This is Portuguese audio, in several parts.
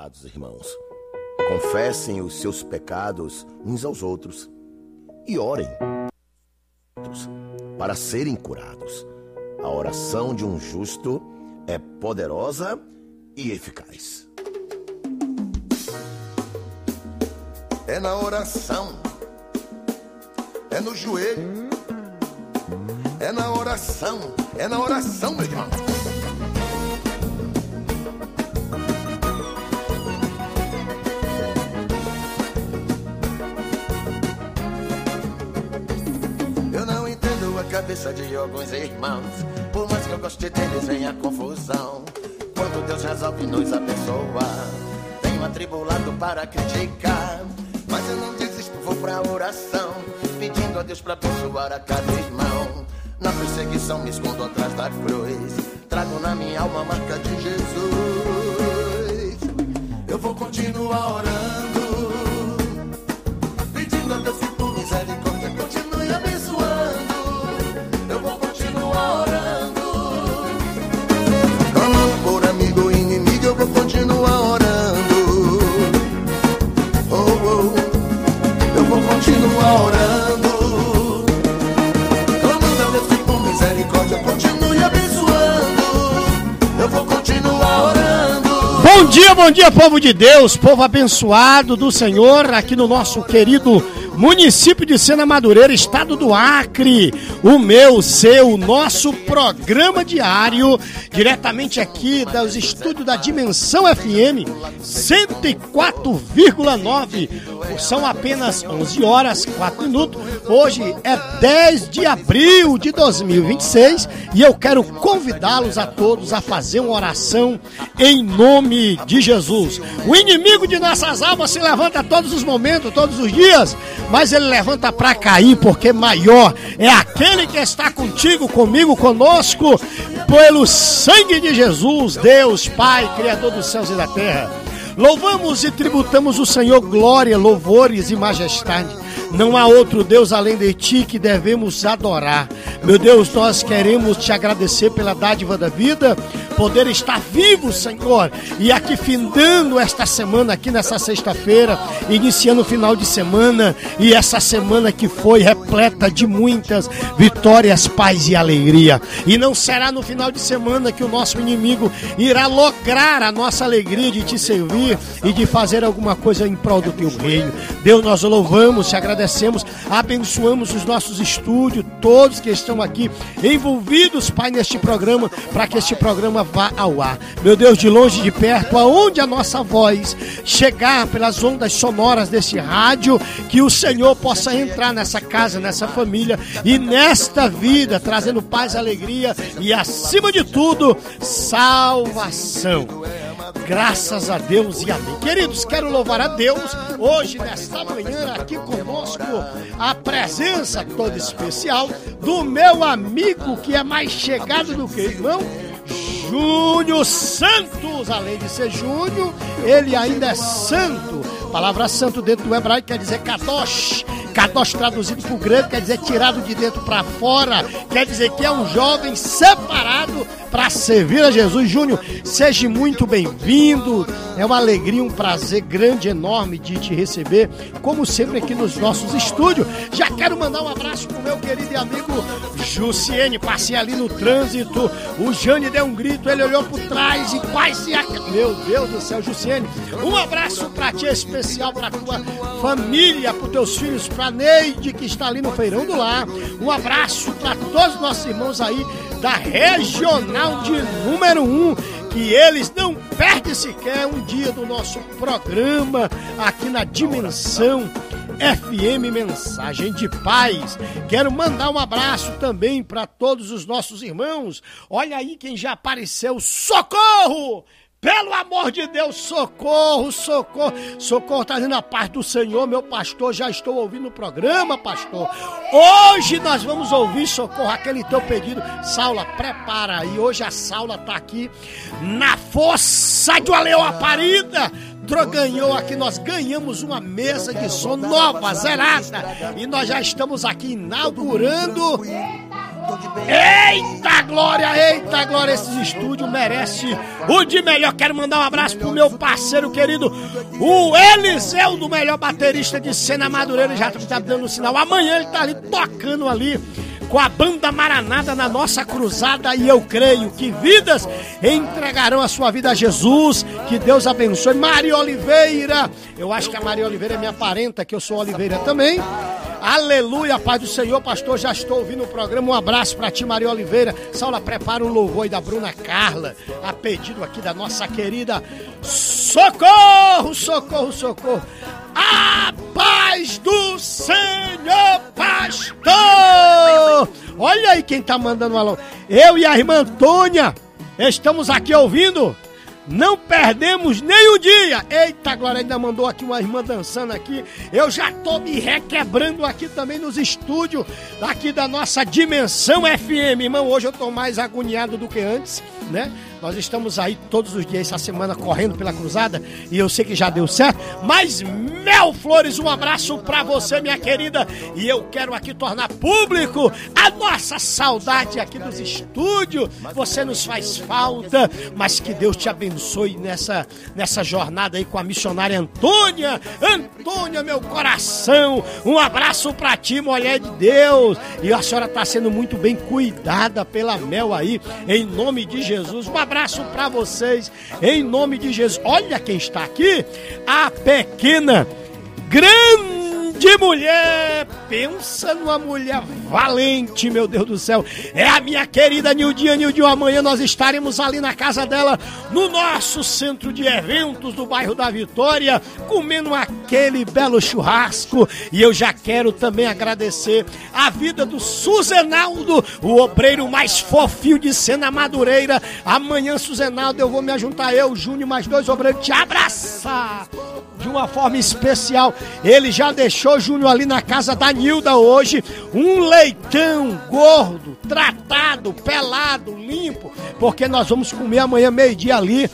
amados irmãos, confessem os seus pecados uns aos outros e orem para serem curados. A oração de um justo é poderosa e eficaz. É na oração, é no joelho, é na oração, meu irmão. Eu não entendo a cabeça de alguns irmãos, por mais que eu goste deles vem a confusão. Quando Deus resolve nos abençoar, tenho atribulado para criticar, mas eu não desisto, vou pra oração, pedindo a Deus pra abençoar a cada irmão. Na perseguição me escondo atrás da cruz, trago na minha alma a marca de Jesus. Eu vou continuar orando, pedindo a Deus que por misericórdia continue abençoando. Eu vou continuar orando, clamando por amigo e inimigo. Eu vou continuar orando, eu vou continuar orando, clamando a Deus que por misericórdia continue abençoando. Eu vou continuar orando. Bom dia, povo de Deus, povo abençoado do Senhor, aqui no nosso querido município de Sena Madureira, estado do Acre. O meu, seu, nosso programa diário, diretamente aqui dos estúdios da Dimensão FM 104,9. São apenas 11 horas, 4 minutos. Hoje é 10 de abril de 2026 e eu quero convidá-los a todos a fazer uma oração em nome de Jesus. O inimigo de nossas almas se levanta todos os momentos, todos os dias, mas ele levanta para cair, porque maior é aquele que está contigo, comigo, conosco, pelo sangue de Jesus, Deus Pai, Criador dos céus e da terra. Louvamos e tributamos o Senhor, glória, louvores e majestade. Não há outro Deus além de ti que devemos adorar. Meu Deus, nós queremos te agradecer pela dádiva da vida, poder estar vivo, Senhor, e aqui findando esta semana, aqui nessa sexta-feira, iniciando o final de semana, e essa semana que foi repleta de muitas vitórias, paz e alegria. E não será no final de semana que o nosso inimigo irá lograr a nossa alegria de te servir e de fazer alguma coisa em prol do teu reino. Deus, nós louvamos, te agradecemos, abençoamos os nossos estúdios, todos que estão aqui envolvidos, Pai, neste programa, para que este programa vá ao ar. Meu Deus, de longe e de perto, aonde a nossa voz chegar pelas ondas sonoras desse rádio, que o Senhor possa entrar nessa casa, nessa família e nesta vida, trazendo paz, alegria e, acima de tudo, salvação. Graças a Deus e amém. Queridos, quero louvar a Deus hoje, nesta manhã, aqui conosco, a presença toda especial do meu amigo, que é mais chegado do que irmão, Júnior Santos. Além de ser Júnior, ele ainda é santo. A palavra santo dentro do hebraico quer dizer kadosh. Kadosh traduzido para o grego quer dizer tirado de dentro para fora. Quer dizer que é um jovem separado para servir a Jesus. Júnior, seja muito bem-vindo. É uma alegria, um prazer grande, enorme de te receber, como sempre aqui nos nossos estúdios. Já quero mandar um abraço pro meu querido e amigo Jussiene. Passei ali no trânsito, o Jane deu um grito, ele olhou por trás e quase... Meu Deus do céu, Jussiene, um abraço pra ti especial, pra tua família, pros teus filhos, pra Neide, que está ali no Feirão do Lar. Um abraço pra todos os nossos irmãos aí da Regional de número 1, que eles não perdem sequer um dia do nosso programa aqui na Dimensão FM Mensagem de Paz. Quero mandar um abraço também para todos os nossos irmãos. Olha aí quem já apareceu. Socorro! Pelo amor de Deus, socorro, socorro. Socorro, tá dizendo a paz do Senhor, meu pastor. Já estou ouvindo o programa, pastor. Hoje nós vamos ouvir, socorro, aquele teu pedido. Saula, prepara aí. Hoje a Saula tá aqui na força de uma leoa parida. Ganhou aqui, nós ganhamos uma mesa de som nova, zerada. E nós já estamos aqui inaugurando Eita glória, esses estúdios merecem o de melhor. Quero mandar um abraço pro meu parceiro querido, o Eliseu, do melhor baterista de cena Madureira, já tá dando sinal. Amanhã ele tá ali tocando ali com a banda Maranata na nossa cruzada, e eu creio que vidas entregarão a sua vida a Jesus. Que Deus abençoe. Maria Oliveira, eu acho que a Maria Oliveira é minha parenta, que eu sou Oliveira também. Aleluia, paz do Senhor, pastor, já estou ouvindo o programa. Um abraço pra ti, Maria Oliveira. Saula, prepara um louvor aí da Bruna Carla, a pedido aqui da nossa querida Socorro. A paz do Senhor, pastor. Olha aí quem tá mandando um alô. Eu e a irmã Antônia estamos aqui ouvindo. Não perdemos nem um dia. Eita, Glória, ainda mandou aqui uma irmã dançando aqui. Eu já tô me requebrando aqui também nos estúdios aqui da nossa Dimensão FM. Irmão, hoje eu tô mais agoniado do que antes, né? Nós estamos aí todos os dias essa semana correndo pela cruzada e eu sei que já deu certo. Mas, Mel Flores, um abraço pra você, minha querida. E eu quero aqui tornar público a nossa saudade aqui dos estúdios. Você nos faz falta, mas que Deus te abençoe nessa jornada aí com a missionária Antônia. Antônia, meu coração, um abraço pra ti, mulher de Deus. E a senhora tá sendo muito bem cuidada pela Mel aí, em nome de Jesus. Um abraço pra vocês, em nome de Jesus. Olha quem está aqui, a pequena, grande mulher. Pensa numa mulher valente, meu Deus do céu. É a minha querida Nildinha. Amanhã nós estaremos ali na casa dela, no nosso centro de eventos do bairro da Vitória, comendo aquele belo churrasco. E eu já quero também agradecer a vida do Suzenaldo, o obreiro mais fofinho de cena Madureira. Amanhã, Suzenaldo, eu vou me juntar, eu, Júnior, mais 2 obreiros, te abraçar de uma forma especial. Ele já deixou, Júnior, ali na casa da Nilda hoje, um leitão gordo, tratado, pelado, limpo, porque nós vamos comer amanhã meio-dia ali,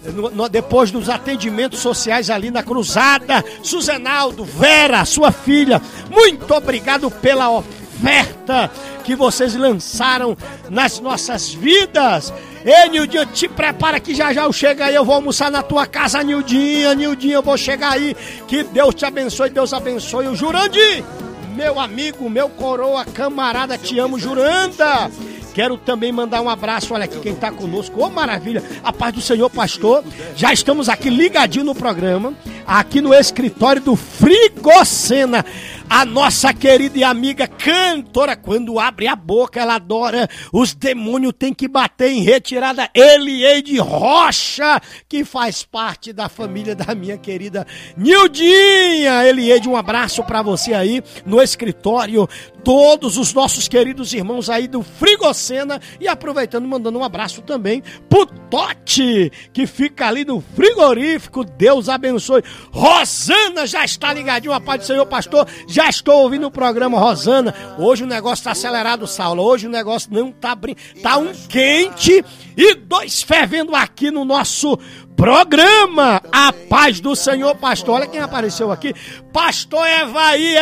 depois dos atendimentos sociais ali na cruzada. Suzenaldo, Vera, sua filha, muito obrigado pela oferta que vocês lançaram nas nossas vidas. Ei, Nildinha, te prepara que já eu chego aí, eu vou almoçar na tua casa, Nildinha, eu vou chegar aí. Que Deus te abençoe, Deus abençoe o Jurandir, meu amigo, meu coroa, camarada, te amo, Juranda. Quero também mandar um abraço, olha aqui quem está conosco, ô maravilha, a paz do Senhor, pastor. Já estamos aqui ligadinho no programa, aqui no escritório do Frigocena. A nossa querida e amiga cantora, quando abre a boca, ela adora. Os demônios têm que bater em retirada. Elieide Rocha, que faz parte da família da minha querida Nildinha. Elieide, um abraço pra você aí no escritório. Todos os nossos queridos irmãos aí do Frigocena. E aproveitando, mandando um abraço também pro Totti, que fica ali no frigorífico. Deus abençoe. Rosana já está ligadinho, a paz do Senhor, pastor. Já estou ouvindo o programa, Rosana. Hoje o negócio está acelerado, Saulo. Hoje o negócio não está brincando. Tá um quente e 2 fervendo aqui no nosso programa. A paz do Senhor, pastor. Olha quem apareceu aqui. Pastor Evaí.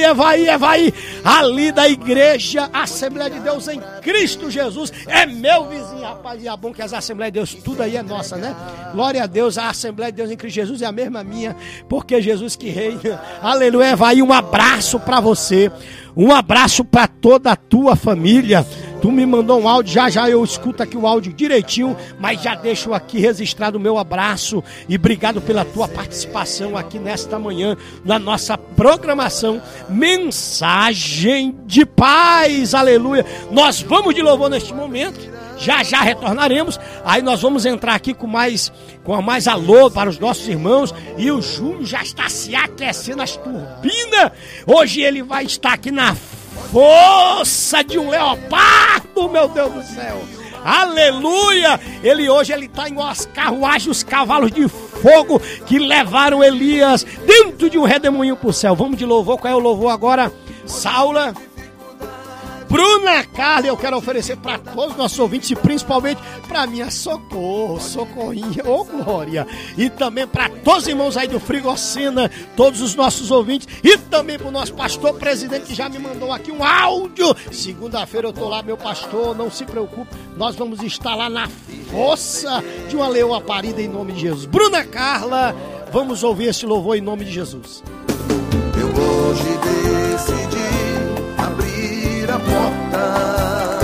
Ali da igreja Assembleia de Deus em Cristo Jesus. É meu vizinho, rapaz. E é bom que as Assembleias de Deus, tudo aí é nossa, né? Glória a Deus. A Assembleia de Deus em Cristo Jesus é a mesma minha, porque Jesus que reina. Aleluia. Evaí, um abraço pra você. Um abraço pra toda a tua família. Tu me mandou um áudio, já eu escuto aqui o áudio direitinho, mas já deixo aqui registrado o meu abraço e obrigado pela tua participação aqui nesta manhã, na nossa programação Mensagem de Paz, aleluia. Nós vamos de louvor neste momento, já retornaremos, aí nós vamos entrar aqui com mais alô para os nossos irmãos, e o Júnior já está se aquecendo as turbinas. Hoje ele vai estar aqui na força de um leopardo, meu Deus do céu, aleluia. Hoje ele está em umas carruagens, os cavalos de fogo que levaram Elias dentro de um redemoinho para o céu. Vamos de louvor, qual é o louvor agora, Saula? Bruna Carla, eu quero oferecer para todos os nossos ouvintes e principalmente para minha Socorrinha, ô Glória, e também para todos os irmãos aí do Frigocena, todos os nossos ouvintes, e também para o nosso pastor presidente que já me mandou aqui um áudio. Segunda-feira eu tô lá, meu pastor, não se preocupe, nós vamos estar lá na força de uma leoa parida em nome de Jesus. Bruna Carla, vamos ouvir esse louvor em nome de Jesus. Eu hoje decidi abrir a porta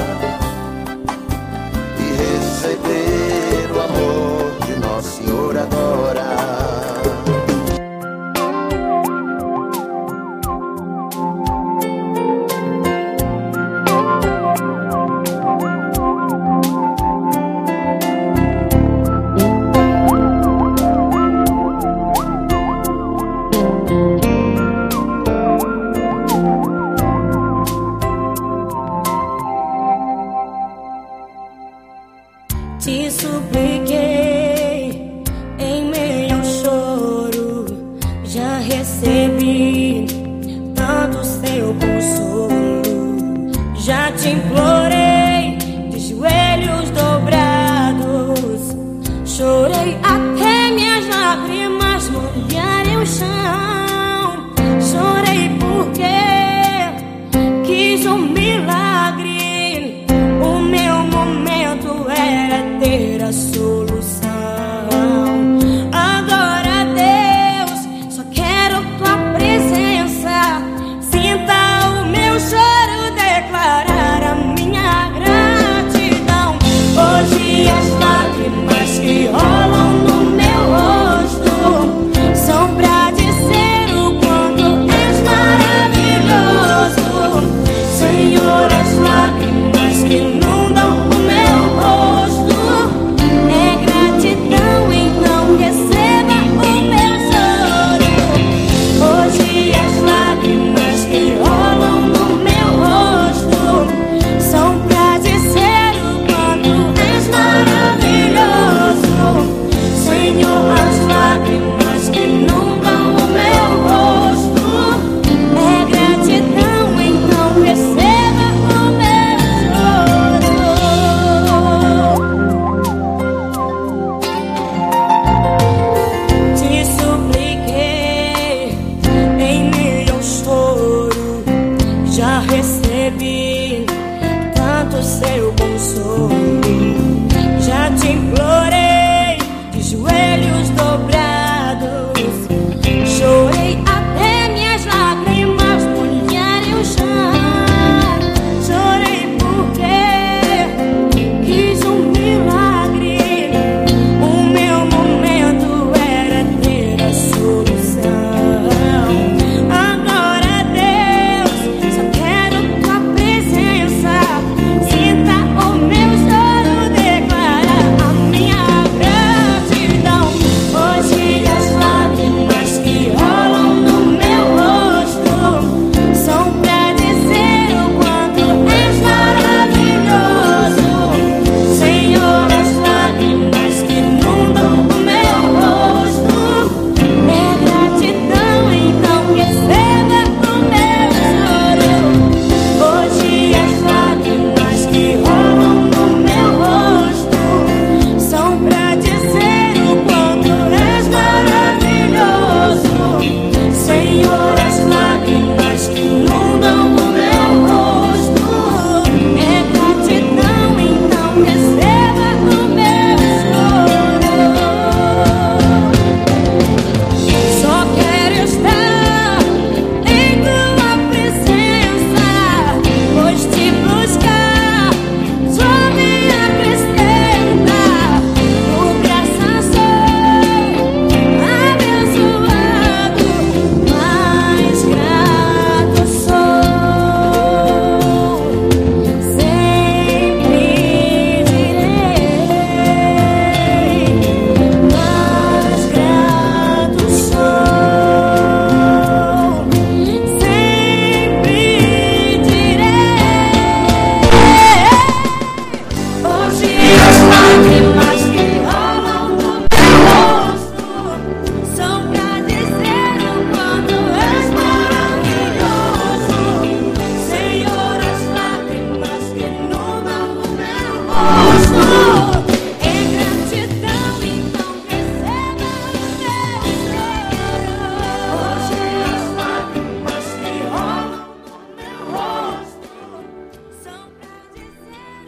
e receber o amor de Nosso Senhor agora. Te supliquei em meio ao choro, já recebi tanto seu consolo. Já te implorei de joelhos dobrados, chorei até minhas lágrimas molharem o chão. Chorei porque quis um milagre, o meu momento era ter a solução. Agora, Deus, só quero tua presença. Sinta o meu choro, declarar a minha gratidão. Hoje as lágrimas que rolam no meu rosto são pra dizer o quanto és maravilhoso. Senhor, as lágrimas que inundam o meu rosto é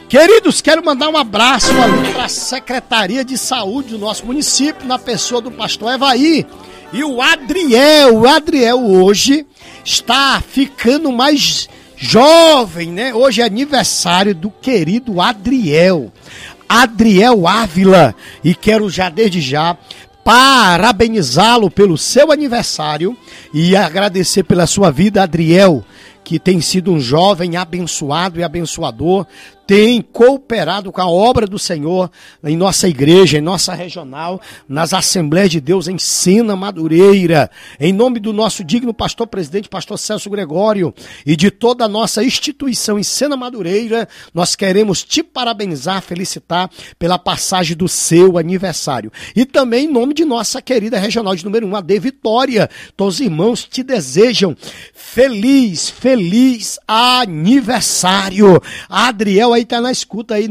Queridos, quero mandar um abraço ali para a Secretaria de Saúde do nosso município, na pessoa do pastor Evaí. E o Adriel hoje está ficando mais jovem, né? Hoje é aniversário do querido Adriel Ávila. E quero já, desde já, parabenizá-lo pelo seu aniversário e agradecer pela sua vida, Adriel, que tem sido um jovem abençoado e abençoador, tem cooperado com a obra do Senhor em nossa igreja, em nossa regional, nas Assembleias de Deus em Sena Madureira. Em nome do nosso digno pastor presidente, pastor Celso Gregório, e de toda a nossa instituição em Sena Madureira, nós queremos te parabenizar, felicitar pela passagem do seu aniversário. E também em nome de nossa querida regional de número 1, a de Vitória. Todos os irmãos te desejam feliz aniversário. A Adriel aí tá na escuta aí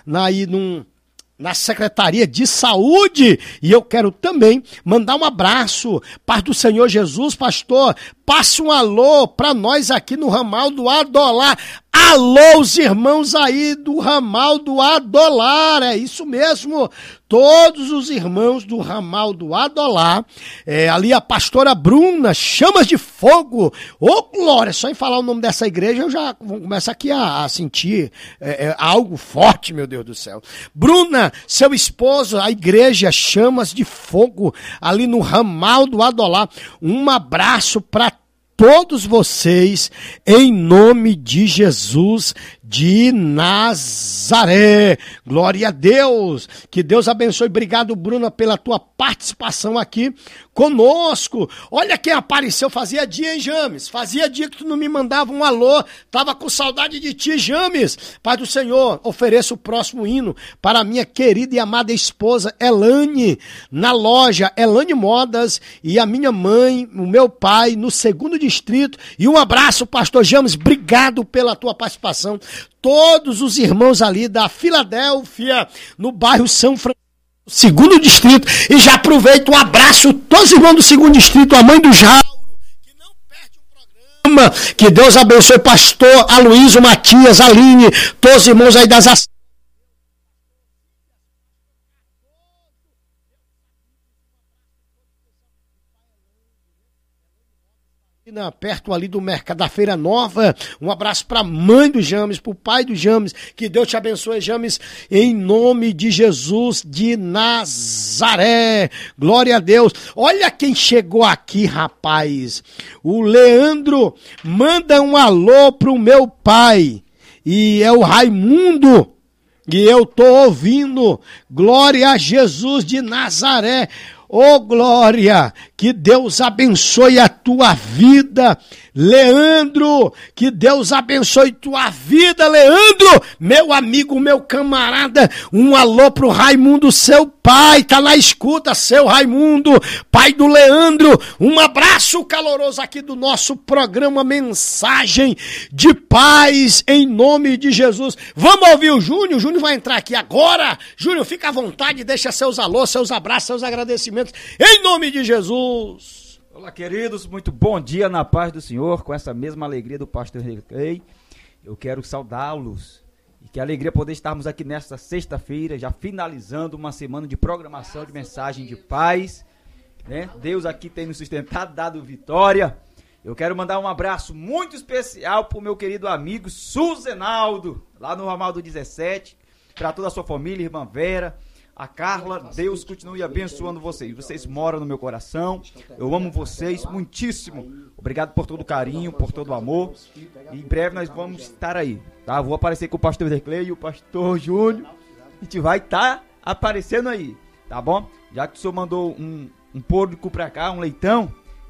na Secretaria de Saúde, e eu quero também mandar um abraço, paz do Senhor Jesus, pastor, passe um alô para nós aqui no Ramal do Adolar. Alô, os irmãos aí do Ramal do Adolar, é isso mesmo, todos os irmãos do Ramal do Adolar, ali a pastora Bruna, Chamas de Fogo, ô glória, só em falar o nome dessa igreja eu já começo aqui a sentir algo forte, meu Deus do céu. Bruna, seu esposo, a igreja Chamas de Fogo, ali no Ramal do Adolar, um abraço para todos vocês, em nome de Jesus de Nazaré. Glória a Deus. Que Deus abençoe. Obrigado, Bruna, pela tua participação aqui conosco. Olha quem apareceu. Fazia dia, hein, James? Fazia dia que tu não me mandava um alô. Tava com saudade de ti, James. Pai do Senhor, ofereço o próximo hino para a minha querida e amada esposa Elane, na loja Elane Modas, e a minha mãe, o meu pai, no 2º Distrito. E um abraço, pastor James. Obrigado pela tua participação. Todos os irmãos ali da Filadélfia, no bairro São Francisco, 2º Distrito, e já aproveito um abraço, todos os irmãos do 2º Distrito, a mãe do Jairo, que não perde um programa, que Deus abençoe, pastor Aloysio, Matias, Aline, todos os irmãos aí das perto ali do mercado da Feira Nova. Um abraço para a mãe do James, para o pai do James, que Deus te abençoe, James, em nome de Jesus de Nazaré. Glória a Deus. Olha quem chegou aqui, rapaz. O Leandro manda um alô pro meu pai, e é o Raimundo, e eu tô ouvindo. Glória a Jesus de Nazaré. Ô, glória, que Deus abençoe a tua vida, Leandro, que Deus abençoe tua vida, Leandro, meu amigo, meu camarada. Um alô pro Raimundo, seu pai, tá na escuta, seu Raimundo, pai do Leandro. Um abraço caloroso aqui do nosso programa Mensagem de Paz, em nome de Jesus. Vamos ouvir o Júnior vai entrar aqui agora. Júnior, fica à vontade, deixa seus alôs, seus abraços, seus agradecimentos, em nome de Jesus. Olá, queridos, muito bom dia na paz do Senhor, com essa mesma alegria do pastor Reclei. Eu quero saudá-los e que alegria poder estarmos aqui nesta sexta-feira, já finalizando uma semana de programação de Mensagem de Paz, né? Deus aqui tem nos sustentado, dado vitória. Eu quero mandar um abraço muito especial para o meu querido amigo Suzenaldo, lá no Ramal do 17, para toda a sua família, irmã Vera, a Carla. Deus continue abençoando vocês. Vocês moram no meu coração. Eu amo vocês muitíssimo. Obrigado por todo o carinho, por todo o amor. E em breve nós vamos estar aí, tá? Vou aparecer com o pastor Derclei e o pastor Júnior. A gente vai estar aparecendo aí, tá bom? Já que o senhor mandou um porco pra cá, um leitão,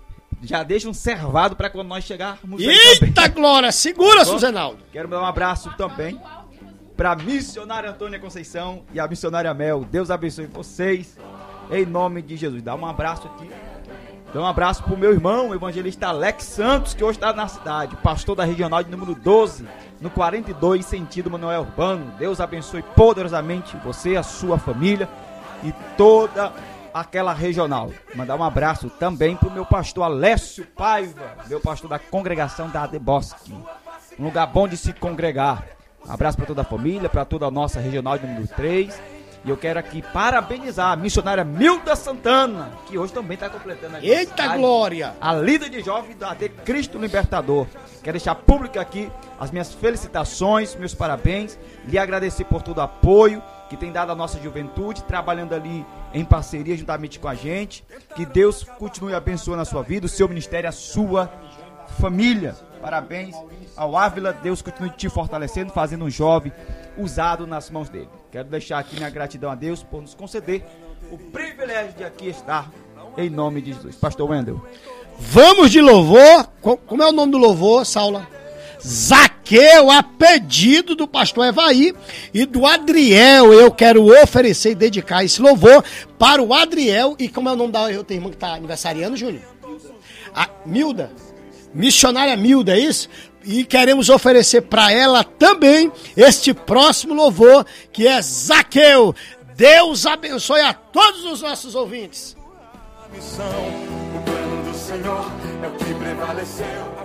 já deixa um servado para quando nós chegarmos. Eita glória! Segura, tá, Suzenaldo. Quero dar um abraço também para a missionária Antônia Conceição e a missionária Mel. Deus abençoe vocês, em nome de Jesus. Dá um abraço aqui. Dá um abraço pro meu irmão, o evangelista Alex Santos, que hoje está na cidade, pastor da regional de número 12, no 42, sentido Manoel Urbano. Deus abençoe poderosamente você, a sua família e toda aquela regional. Mandar um abraço também pro meu pastor Alessio Paiva, meu pastor da congregação da Adebosque. Um lugar bom de se congregar. Um abraço para toda a família, para toda a nossa regional de número 3. E eu quero aqui parabenizar a missionária Milda Santana, que hoje também está completando a Eita glória! A líder de jovens da AD Cristo Libertador. Quero deixar público aqui as minhas felicitações, meus parabéns. Lhe agradecer por todo o apoio que tem dado à nossa juventude, trabalhando ali em parceria juntamente com a gente. Que Deus continue abençoando a sua vida, o seu ministério, a sua família. Parabéns ao Ávila, Deus continue te fortalecendo, fazendo um jovem usado nas mãos dele. Quero deixar aqui minha gratidão a Deus por nos conceder o privilégio de aqui estar, em nome de Jesus. Pastor Wendel. Vamos de louvor. Como é o nome do louvor, Saula? Zaqueu, a pedido do pastor Evaí e do Adriel. Eu quero oferecer e dedicar esse louvor para o Adriel. E como é o nome da outra irmã que está aniversariando, Júnior? A Milda. Missionária Milda, é isso? E queremos oferecer para ela também este próximo louvor, que é Zaqueu. Deus abençoe a todos os nossos ouvintes. A missão, o plano do Senhor é o que prevaleceu.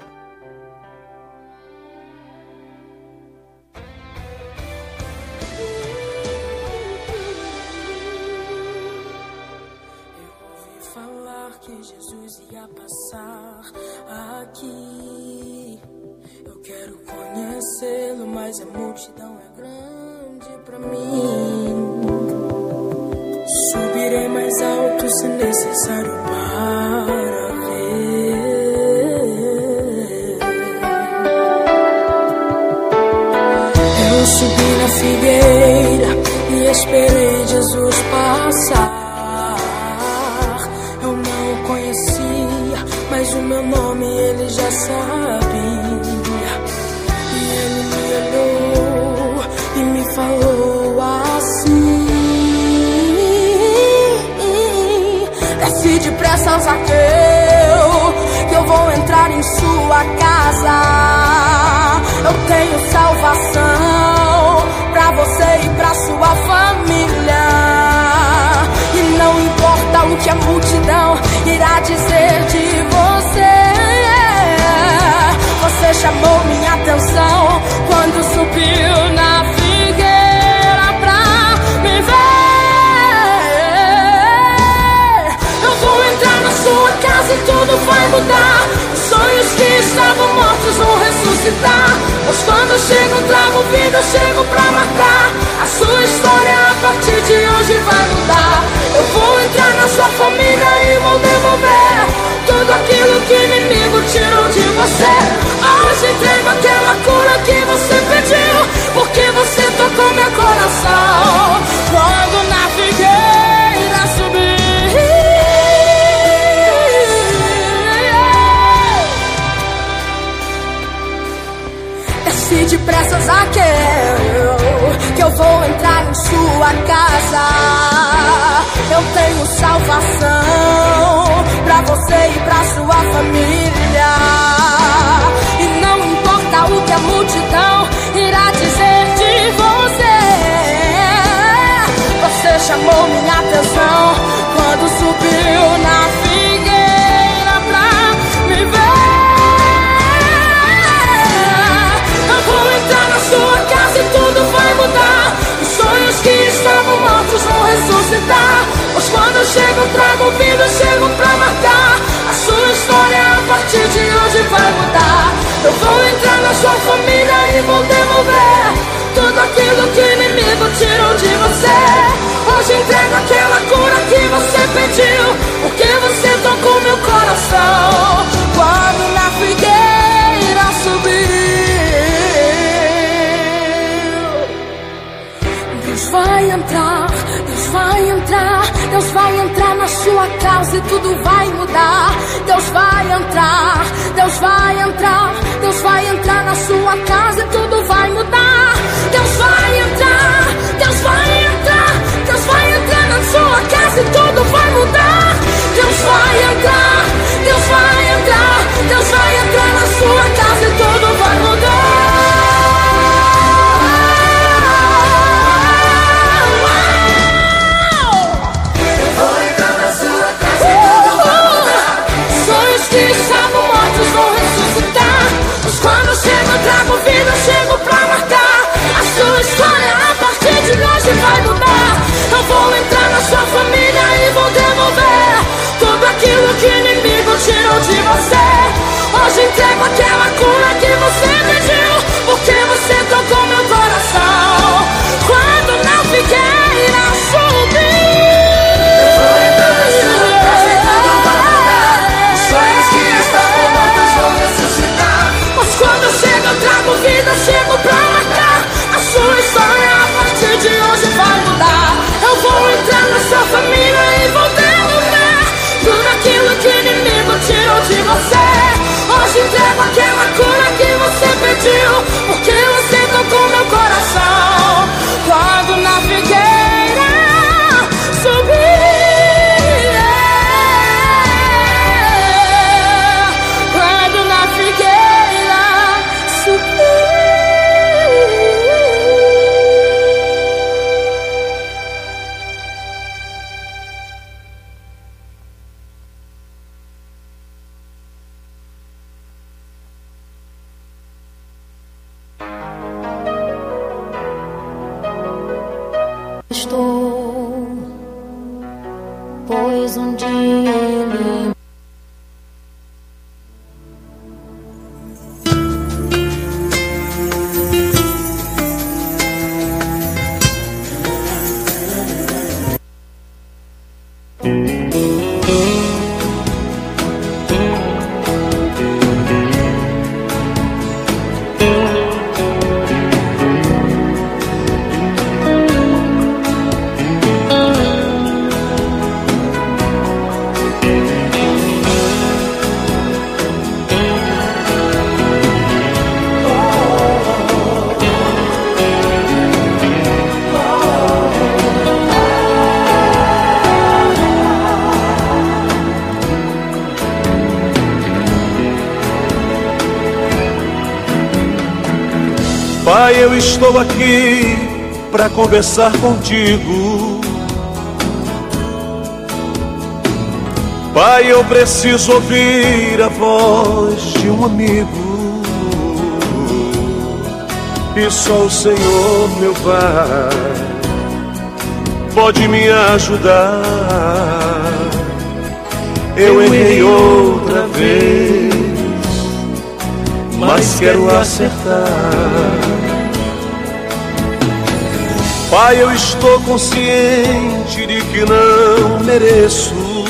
Que Jesus ia passar aqui. Eu quero conhecê-lo, mas a multidão é grande pra mim. Subirei mais alto se necessário para ver. Eu subi na figueira e esperei Jesus passar. Mas o meu nome ele já sabia. E ele me olhou e me falou assim: desce depressa, Zaqueu, que eu vou entrar em sua casa. Eu tenho salvação pra você e pra sua família. E não importa o que a multidão irá dizer de você. Você chamou minha atenção quando subiu na figueira pra me ver. Eu vou entrar na sua casa e tudo vai mudar. Os sonhos que estavam mortos vão ressuscitar. Pois quando eu chego, trago vida, eu chego pra marcar. A sua história a partir de hoje vai mudar. Eu vou entrar na sua família e vou devolver tudo aquilo que o inimigo tirou de você. Hoje entrego aquela cura que você pediu, porque você tocou meu coração quando na figueira subi. Desce depressa, Zaqueu, que eu vou entrar em sua casa. Eu tenho salvação pra você e pra sua família. E não importa o que a multidão irá dizer de você. Você chamou minha atenção quando subiu na figueira pra me ver. Eu vou entrar na sua casa e tudo vai mudar. Os sonhos que estavam mortos vão ressuscitar. Pois quando eu chego, trago vida, eu chego pra marcar. A sua história a partir de hoje vai mudar. Eu vou entrar na sua família e vou devolver tudo aquilo que o inimigo tirou de você. Hoje entrego aquela cura que você pediu, porque você tocou meu coração quando na figueira subiu. Deus vai entrar, Deus vai entrar, Deus vai entrar na sua casa e tudo vai mudar. Deus vai entrar, Deus vai entrar, Deus vai entrar na sua casa e tudo vai mudar. Deus vai entrar, Deus vai entrar, Deus vai entrar na sua casa e tudo vai mudar. Deus vai entrar, Deus vai entrar, Deus vai entrar na sua casa e tudo vai mudar. Que estavam mortos vão ressuscitar. Mas quando eu chego, eu trago vida, eu chego pra estou, pois um dia ele Pai, eu estou aqui para conversar contigo. Pai, eu preciso ouvir a voz de um amigo. E só o Senhor, meu Pai, pode me ajudar. Eu errei outra vez, mas quero acertar. Pai, eu estou consciente de que não mereço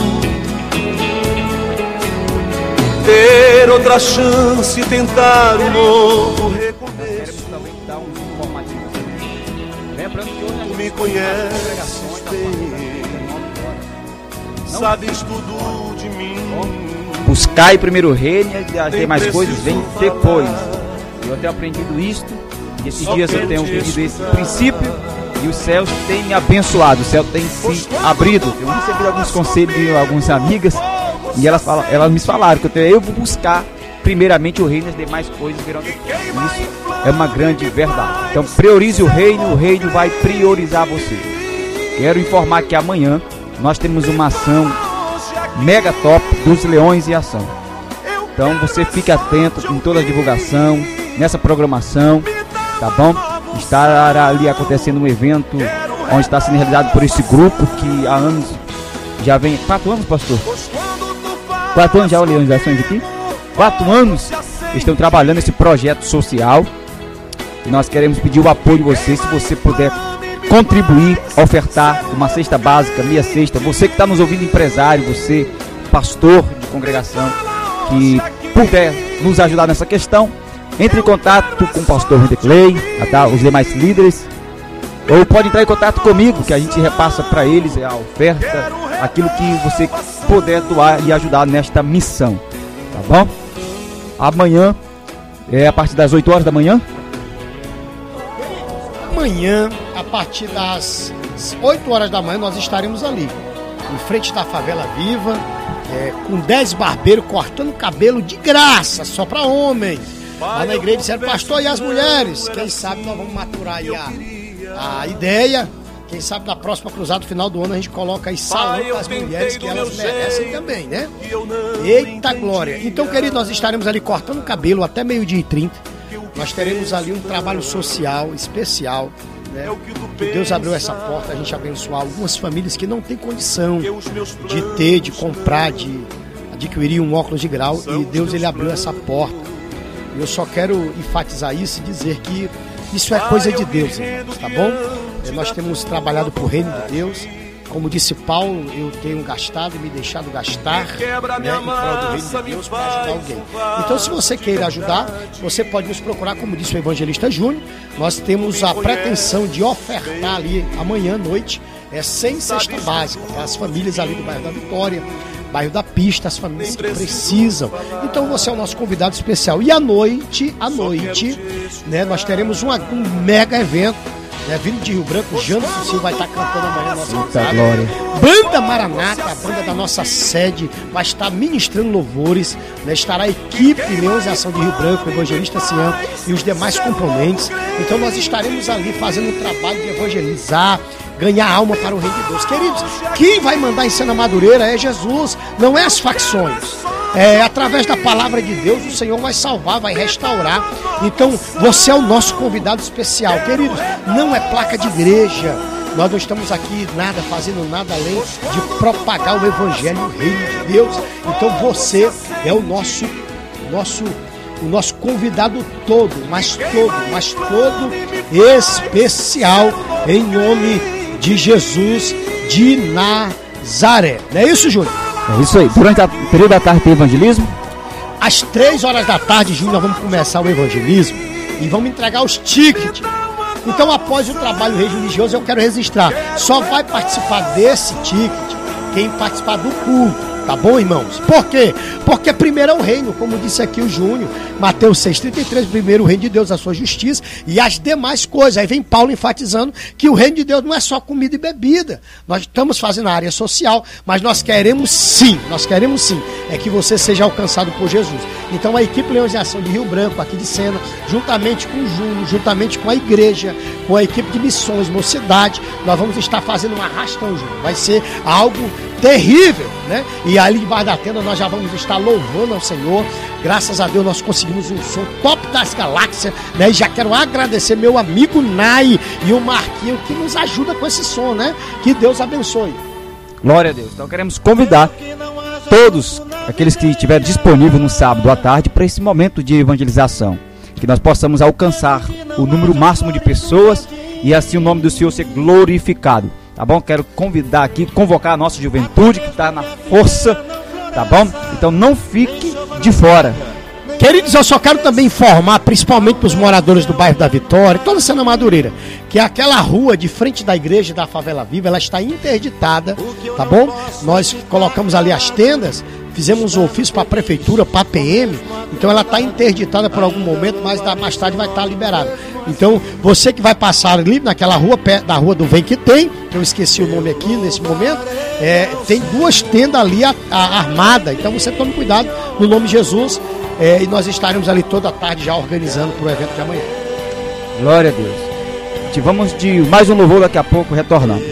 ter outra chance, tentar um novo recomeço. Também dar um informativo. Lembrando que hoje Tu me conheces bem, sabes tudo de mim. Buscai primeiro o reino e as demais coisas vêm depois. Eu tenho aprendido isto, e esses dias eu tenho vivido esse princípio, e os céus têm me abençoado, o céu tem se abrido. Eu recebi alguns conselhos de algumas amigas, e elas me falaram que eu vou buscar primeiramente o reino e as demais coisas virão depois. Isso é uma grande verdade. Então priorize o reino vai priorizar você. Quero informar que amanhã nós temos uma ação mega top dos Leões em Ação. Então você fique atento com toda a divulgação, nessa programação, tá bom? Estará ali acontecendo um evento onde está sendo realizado por esse grupo que há anos, já vem, 4 anos, pastor? 4 anos já o Leões em Ações aqui? 4 anos estão trabalhando esse projeto social. E nós queremos pedir o apoio de você, se você puder contribuir, ofertar uma cesta básica, meia cesta. Você que está nos ouvindo, empresário, você, pastor de congregação, que puder nos ajudar nessa questão, entre em contato com o pastor Clay, tá? Os demais líderes, ou pode entrar em contato comigo, que a gente repassa para eles a oferta, aquilo que você puder doar e ajudar nesta missão, tá bom? Amanhã, a partir das 8 horas da manhã. Amanhã, a partir das 8 horas da manhã, nós estaremos ali, em frente da Favela Viva, com 10 barbeiros cortando cabelo de graça, só para homens. Lá na igreja disseram, pastor, e as mulheres? Quem sabe nós vamos maturar aí a ideia. Quem sabe na próxima cruzada, no final do ano, a gente coloca aí salão para as mulheres, que elas merecem também, né? Eita glória! Então, querido, nós estaremos ali cortando cabelo até 12h30. Nós teremos ali um trabalho social especial, né? Que Deus abriu essa porta, a gente abençoar algumas famílias que não têm condição de ter, de comprar, de adquirir um óculos de grau, e Deus, ele abriu essa porta. Eu só quero enfatizar isso e dizer que isso é coisa de Deus, irmãos, tá bom? Nós temos trabalhado por reino de Deus. Como disse Paulo, eu tenho gastado e me deixado gastar, né, em prol do reino de Deus para ajudar alguém. Então, se você queira ajudar, você pode nos procurar, como disse o evangelista Júnior. Nós temos a pretensão de ofertar ali amanhã à noite 100 cesta básica para as famílias ali do bairro da Vitória, bairro da Pista, as famílias que precisam. Então você é o nosso convidado especial. E à noite, né, nós teremos um mega evento, né, vindo de Rio Branco. Janderson Silva vai estar cantando amanhã na nossa casa. Banda Maranata, a banda da nossa sede, vai estar ministrando louvores, né, estará a equipe Leões em Ação de Rio Branco, o evangelista Cian e os demais componentes. Então nós estaremos ali fazendo um trabalho de evangelizar, ganhar alma para o reino de Deus. Queridos, quem vai mandar em cena Madureira é Jesus, não é as facções. Através da palavra de Deus, o Senhor vai salvar, vai restaurar. Então, você é o nosso convidado especial. Queridos, não é placa de igreja, Nós não estamos aqui fazendo nada além de propagar o evangelho, o reino de Deus. Então você é o nosso convidado todo especial, em nome de Jesus de Nazaré. Não é isso, Júnior? É isso aí. Durante a período da tarde tem evangelismo? Às 3 horas da tarde, Júnior, nós vamos começar o evangelismo e vamos entregar os tickets. Então, após o trabalho religioso, eu quero registrar. Só vai participar desse ticket quem participar do culto. Tá bom, irmãos? Por quê? Porque primeiro é o reino, como disse aqui o Júnior, Mateus 6,33, primeiro o reino de Deus, a sua justiça e as demais coisas. Aí vem Paulo enfatizando que o reino de Deus não é só comida e bebida. Nós estamos fazendo a área social, mas nós queremos sim, é que você seja alcançado por Jesus. Então a equipe Leões em Ação de Rio Branco, aqui de Sena, juntamente com o Júnior, juntamente com a igreja, com a equipe de missões, mocidade, nós vamos estar fazendo um arrastão, Júnior. Vai ser algo terrível, né? E ali debaixo da tenda nós já vamos estar louvando ao Senhor. Graças a Deus nós conseguimos um som top das galáxias, né? E já quero agradecer meu amigo Nai e o Marquinho que nos ajuda com esse som, né? Que Deus abençoe. Glória a Deus. Então queremos convidar todos aqueles que estiverem disponíveis no sábado à tarde para esse momento de evangelização, que nós possamos alcançar o número máximo de pessoas e assim o nome do Senhor ser glorificado. Tá bom? Quero convidar aqui, convocar a nossa juventude que está na força, tá bom? Então não fique de fora. Queridos, eu só quero também informar, principalmente para os moradores do bairro da Vitória, toda a Sena Madureira, que aquela rua de frente da igreja da Favela Viva, ela está interditada, tá bom? Nós colocamos ali as tendas, fizemos um ofício para a prefeitura, para a PM, então ela está interditada por algum momento, mas mais tarde vai estar liberada. Então, você que vai passar ali naquela rua, perto da rua do Vem Que Tem, eu esqueci o nome aqui nesse momento, tem 2 tendas ali armadas, então você tome cuidado, no nome de Jesus, e nós estaremos ali toda a tarde já organizando para o evento de amanhã. Glória a Deus. Vamos de mais um louvor, daqui a pouco retornamos.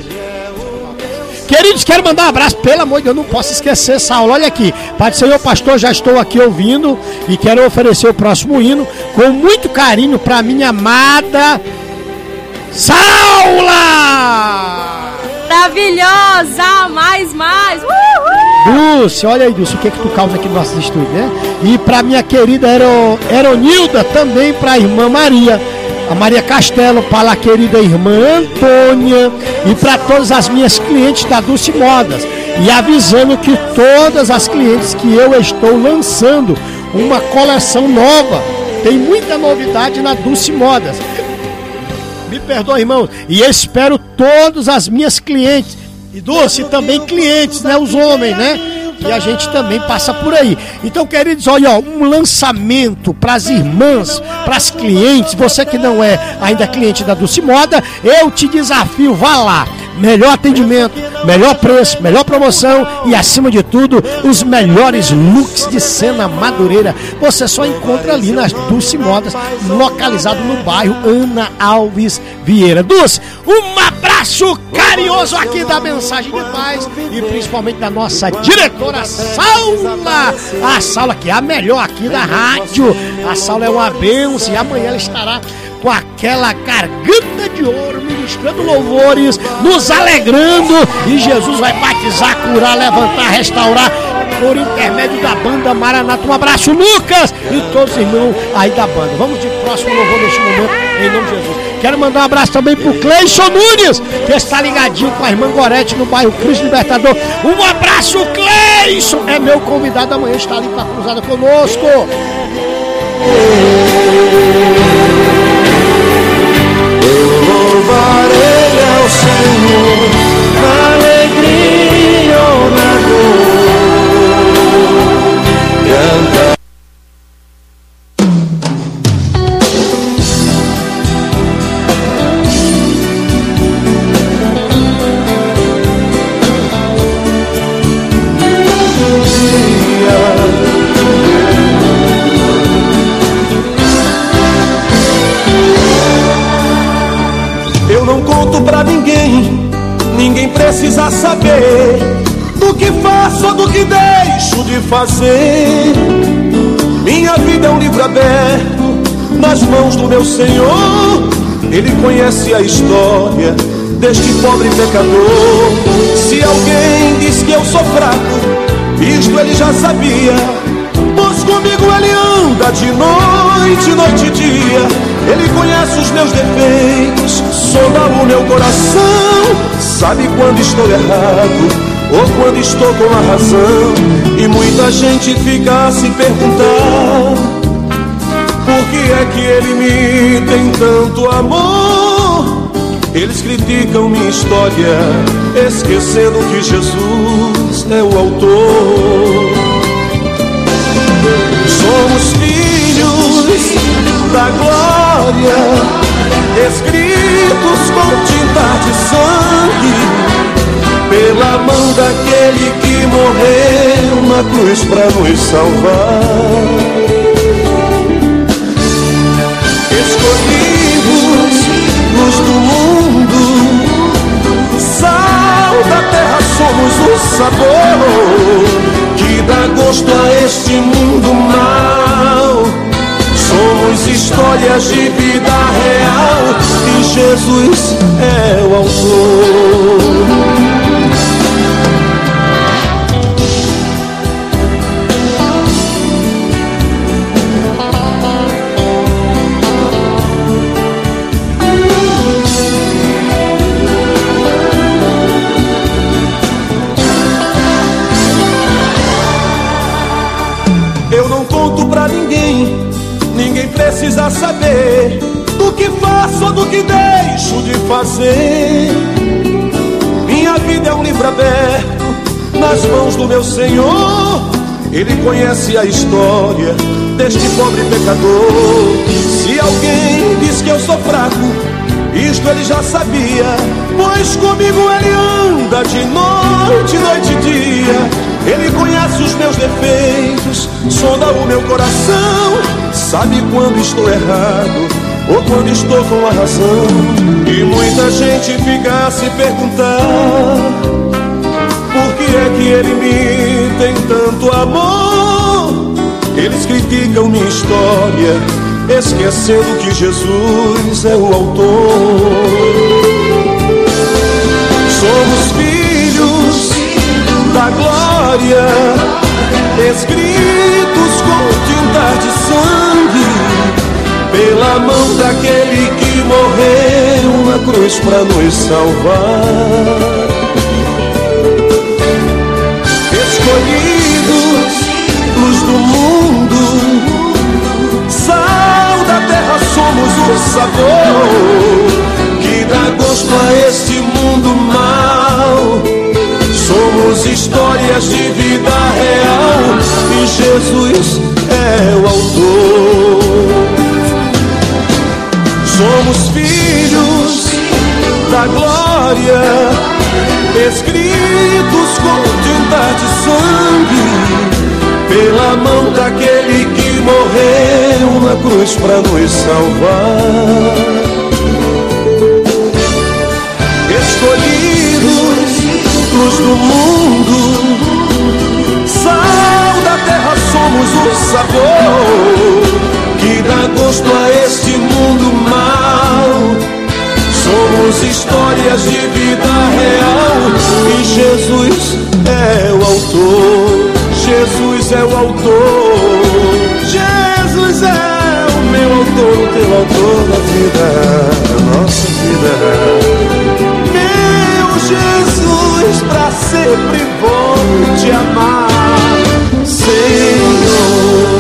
Queridos, quero mandar um abraço, pelo amor de Deus, não posso esquecer, Saulo, olha aqui, Pai do Senhor, pastor, já estou aqui ouvindo e quero oferecer o próximo hino com muito carinho para minha amada Saula! Maravilhosa, mais, Dulce, olha aí, Dulce, o que tu causa aqui no nosso estúdio, né? E para minha querida Eronilda, também para a irmã Maria, a Maria Castelo, para a querida irmã Antônia e para todas as minhas clientes da Dulce Modas. E avisando que todas as clientes que eu estou lançando uma coleção nova, tem muita novidade na Dulce Modas. Me perdoa, irmão, e espero todas as minhas clientes, e Dulce também clientes, né, os homens, né? E a gente também passa por aí. Então, queridos, olha, um lançamento para as irmãs, para as clientes. Você que não é ainda cliente da Dulce Moda, eu te desafio, vá lá. Melhor atendimento, melhor preço, melhor promoção e, acima de tudo, os melhores looks de Sena Madureira. Você só encontra ali nas Dulce Modas, localizado no bairro Ana Alves Vieira. Dulce, um abraço carinhoso aqui da Mensagem de Paz e principalmente da nossa diretora Saula. A Saula, que é a melhor aqui da rádio. A Saula é uma bênção e amanhã ela estará com aquela garganta de ouro, ministrando louvores, nos alegrando, e Jesus vai batizar, curar, levantar, restaurar, por intermédio da banda Maranata. Um abraço, Lucas, e todos os irmãos aí da banda. Vamos de próximo louvor neste momento, em nome de Jesus. Quero mandar um abraço também pro Cleison Nunes, que está ligadinho com a irmã Gorete no bairro Cristo Libertador. Um abraço, Cleison! É meu convidado, amanhã está ali para a cruzada conosco. Louvarei ao Senhor na alegria ou na dor. Cantar. Ninguém precisa saber do que faço ou do que deixo de fazer. Minha vida é um livro aberto nas mãos do meu Senhor. Ele conhece a história deste pobre pecador. Se alguém diz que eu sou fraco, isto ele já sabia, pois comigo ele anda de noite, noite e dia. Ele conhece os meus defeitos, sonda o meu coração, sabe quando estou errado ou quando estou com a razão. E muita gente fica a se perguntar: por que é que ele me tem tanto amor? Eles criticam minha história, esquecendo que Jesus é o autor. Somos filhos da glória, escritos com tinta de sangue, pela mão daquele que morreu na cruz pra nos salvar. Escolhidos, luz do mundo, sal da terra, somos o sabor que dá gosto a este mundo mau. Somos histórias de vida real e Jesus é o autor. Ninguém precisa saber do que faço ou do que deixo de fazer. Minha vida é um livro aberto nas mãos do meu Senhor. Ele conhece a história deste pobre pecador. Se alguém diz que eu sou fraco, isto ele já sabia, pois comigo ele anda de noite, noite e dia. Ele conhece os meus defeitos, sonda o meu coração, sabe quando estou errado ou quando estou com a razão. E muita gente fica a se perguntar: por que é que ele me tem tanto amor? Eles criticam minha história, esquecendo que Jesus é o autor. Somos filhos da glória, escritos com tinta de sangue, pela mão daquele que morreu na cruz pra nos salvar. Escolhidos, luz do mundo, sal da terra, somos o sabor que dá gosto a este mundo mau. Somos histórias de vida real e Jesus é o autor. Somos filhos da glória, escritos com tinta de sangue, pela mão daquele que morreu na cruz pra nos salvar. Escolhidos, luz do mundo, sal da terra, somos o sabor que dá gosto a este mundo mau. Somos histórias de vida real e Jesus é o autor. Jesus é o autor. Jesus é o meu autor, o teu autor da vida, da nossa vida. Jesus, pra sempre vou te amar, Senhor.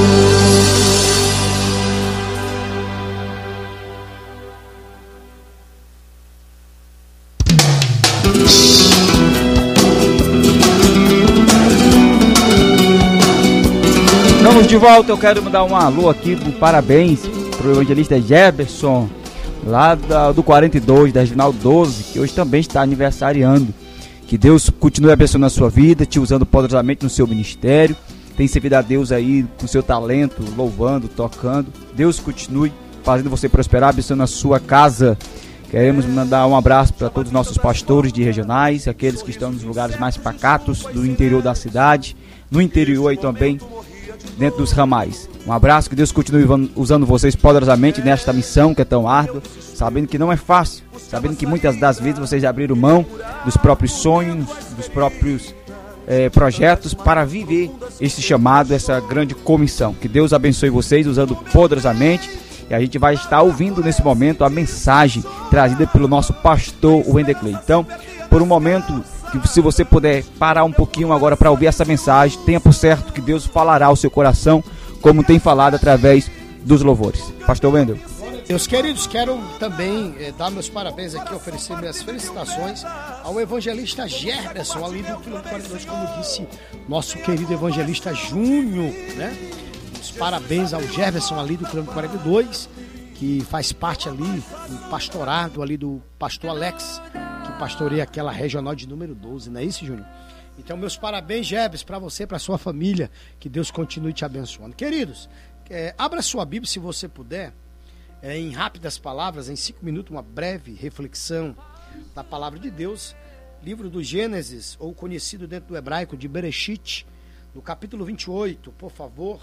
Estamos de volta. Eu quero mandar um alô aqui, um parabéns pro evangelista Jefferson, lá do 42, da Regional 12, que hoje também está aniversariando. Que Deus continue abençoando a sua vida, te usando poderosamente no seu ministério. Tem servido a Deus aí com seu talento, louvando, tocando. Deus continue fazendo você prosperar, abençoando a sua casa. Queremos mandar um abraço para todos os nossos pastores de regionais, aqueles que estão nos lugares mais pacatos do interior da cidade, no interior aí também, dentro dos ramais. Um abraço, que Deus continue usando vocês poderosamente nesta missão que é tão árdua, sabendo que não é fácil, sabendo que muitas das vezes vocês abriram mão dos próprios sonhos, dos próprios projetos para viver esse chamado, essa grande comissão. Que Deus abençoe vocês usando poderosamente. E a gente vai estar ouvindo nesse momento a mensagem trazida pelo nosso pastor Wender Clay. Então, por um momento, que se você puder parar um pouquinho agora para ouvir essa mensagem, tenha por certo que Deus falará ao seu coração, como tem falado através dos louvores. Pastor Wender. Meus queridos, quero também dar meus parabéns aqui, oferecer minhas felicitações ao evangelista Gerberson, ali do quilômetro 42, como disse nosso querido evangelista Júnior, né? Os parabéns ao Gerberson ali do quilômetro 42, que faz parte ali do pastorado ali do pastor Alex, que pastoreia aquela regional de número 12, não é isso, Júnior? Então, meus parabéns, Gerberson, para você, para sua família, que Deus continue te abençoando. Queridos, abra sua Bíblia, se você puder, em rápidas palavras, em 5 minutos, uma breve reflexão da palavra de Deus, livro do Gênesis, ou conhecido dentro do hebraico de Bereshit, no capítulo 28, por favor.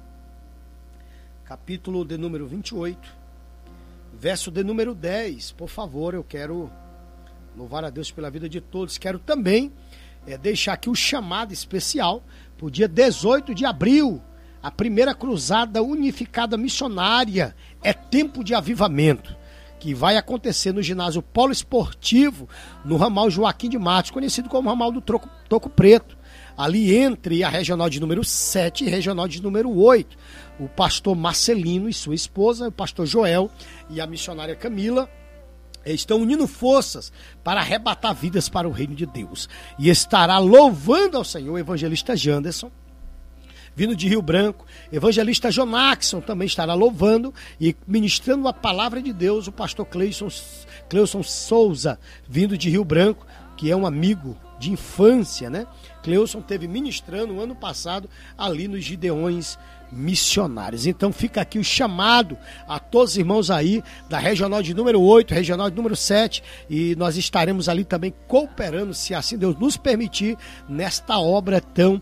Capítulo de número 28, verso de número 10, por favor. Eu quero louvar a Deus pela vida de todos. Quero também deixar aqui o chamado especial para o dia 18 de abril, a primeira cruzada unificada missionária. É tempo de avivamento, que vai acontecer no ginásio poliesportivo, no ramal Joaquim de Matos, conhecido como ramal do Toco Preto, ali entre a regional de número 7 e a regional de número 8. O pastor Marcelino e sua esposa, o pastor Joel e a missionária Camila, estão unindo forças para arrebatar vidas para o reino de Deus. E estará louvando ao Senhor o evangelista Janderson, vindo de Rio Branco. Evangelista Jonaxson também estará louvando e ministrando a palavra de Deus. O pastor Cleuson Souza, vindo de Rio Branco, que é um amigo de infância, né? Cleuson teve ministrando o ano passado ali nos Gideões Missionários. Então fica aqui o chamado a todos os irmãos aí da regional de número 8, regional de número 7, e nós estaremos ali também cooperando, se assim Deus nos permitir, nesta obra tão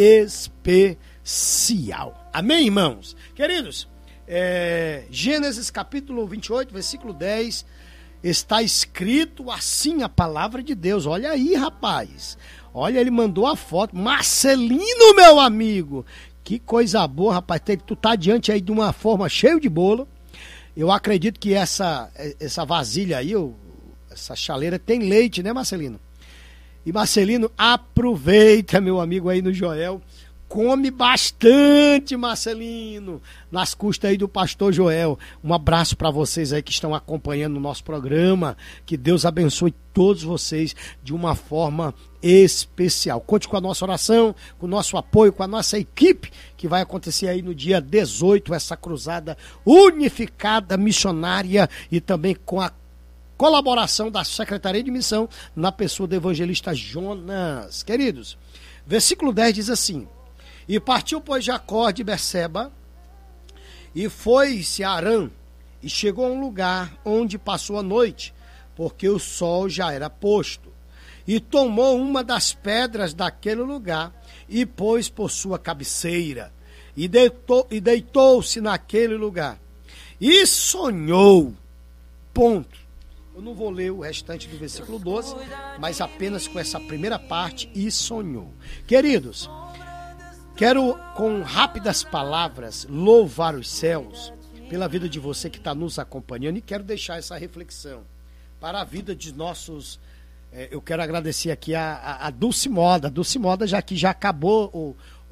especial. Amém, irmãos? Queridos, Gênesis capítulo 28, versículo 10, está escrito assim a palavra de Deus. Olha aí, rapaz. Olha, ele mandou a foto. Marcelino, meu amigo. Que coisa boa, rapaz. Tu tá diante aí de uma forma cheia de bolo. Eu acredito que essa vasilha aí, essa chaleira tem leite, né, Marcelino? E Marcelino, aproveita, meu amigo, aí no Joel. Come bastante, Marcelino, nas custas aí do pastor Joel. Um abraço para vocês aí que estão acompanhando o nosso programa. Que Deus abençoe todos vocês de uma forma especial. Conte com a nossa oração, com o nosso apoio, com a nossa equipe, que vai acontecer aí no dia 18, essa cruzada unificada missionária, e também com a colaboração da Secretaria de Missão na pessoa do evangelista Jonas. Queridos, versículo 10 diz assim: e partiu, pois, Jacó de Berseba, e foi-se a Harã, e chegou a um lugar onde passou a noite, porque o sol já era posto. E tomou uma das pedras daquele lugar, e pôs por sua cabeceira, e deitou-se naquele lugar. E sonhou. Ponto. Eu não vou ler o restante do versículo 12, mas apenas com essa primeira parte, e sonhou. Queridos, quero, com rápidas palavras, louvar os céus pela vida de você que está nos acompanhando, e quero deixar essa reflexão para a vida de nossos... eu quero agradecer aqui a Dulce Moda. Dulce Moda, já que já acabou